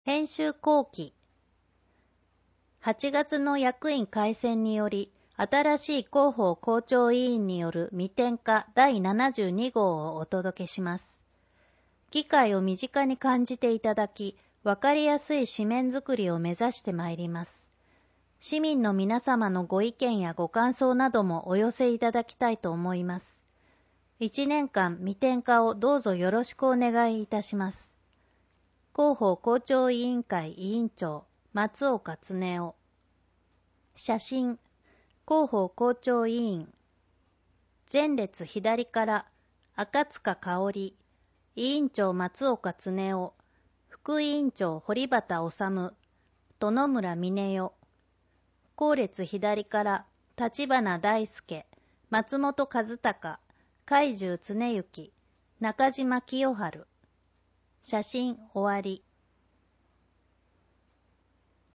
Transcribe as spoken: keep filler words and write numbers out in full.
編集後期。はちがつの役員改選により、新しい広報校長委員による未点化だいななじゅうに号をお届けします。議会を身近に感じていただき、わかりやすい紙面作りを目指してまいります。市民の皆様のご意見やご感想などもお寄せいただきたいと思います。いちねんかん未点化をどうぞよろしくお願いいたします。広報校長委員会委員長、松岡恒夫。写真、広報校長委員。前列左から、赤塚香織、委員長松岡恒夫、副委員長堀端治、殿村峰代。後列左から、立花大輔、松本和孝、海中恒之、中島清春。写真終わり。